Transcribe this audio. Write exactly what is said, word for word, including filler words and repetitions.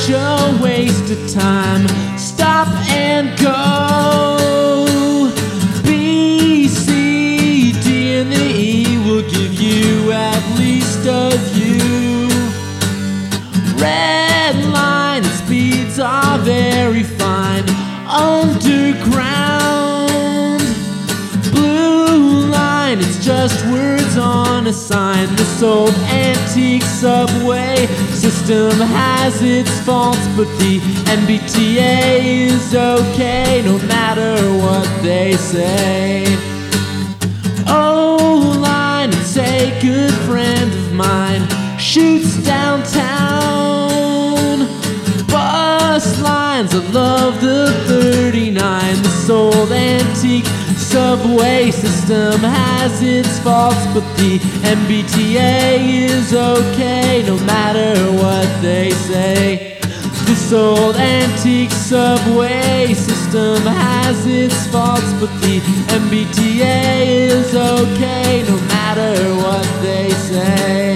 such a waste of time. Stop and go. B, C, D, and the E will give you at least a view. Red line and speeds are very fine underground. Blue line, it's just words on a sign. This old antique subway system has its faults, but the M B T A is okay no matter what they say. O-line, it's a good friend of mine, shoots downtown. Bus lines, I love the thirty-nine. This old antique subway system has its faults, but the M B T A is okay no matter what they say. This old antique subway system has its faults, but the M B T A is okay no matter what they say.